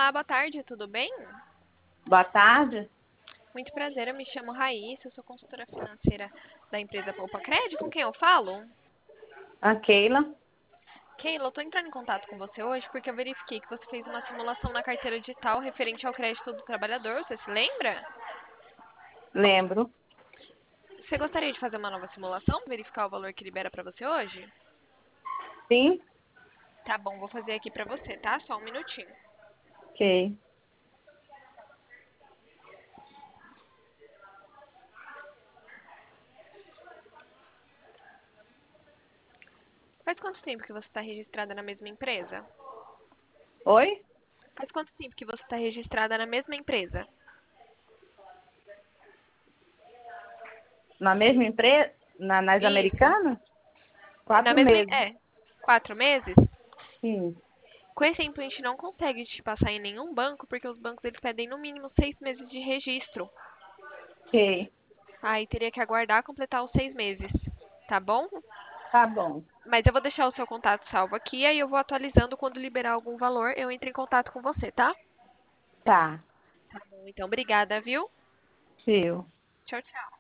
Olá, boa tarde, tudo bem? Boa tarde. Muito prazer, eu me chamo Raíssa, eu sou consultora financeira da empresa Poupa Crédito. Com quem eu falo? A Keila. Keila, eu estou entrando em contato com você hoje porque eu verifiquei que você fez uma simulação na carteira digital referente ao crédito do trabalhador, você se lembra? Lembro. Você gostaria de fazer uma nova simulação, verificar o valor que libera para você hoje? Sim? Tá bom, vou fazer aqui para você, tá? Só um minutinho. Ok. Faz quanto tempo que você está registrada na mesma empresa? Oi? Faz quanto tempo que você está registrada na mesma empresa? Na mesma empresa? Nas Isso. Americanas? Na 4 mesma. meses. É, 4 meses? Sim. Com esse tempo a gente não consegue te passar em nenhum banco, porque os bancos eles pedem no mínimo 6 meses de registro. Ok. Aí teria que aguardar completar os 6 meses, tá bom? Tá bom. Mas eu vou deixar o seu contato salvo aqui, aí eu vou atualizando quando liberar algum valor, eu entro em contato com você, tá? Tá. Então, obrigada, viu? Tio. Tchau, tchau.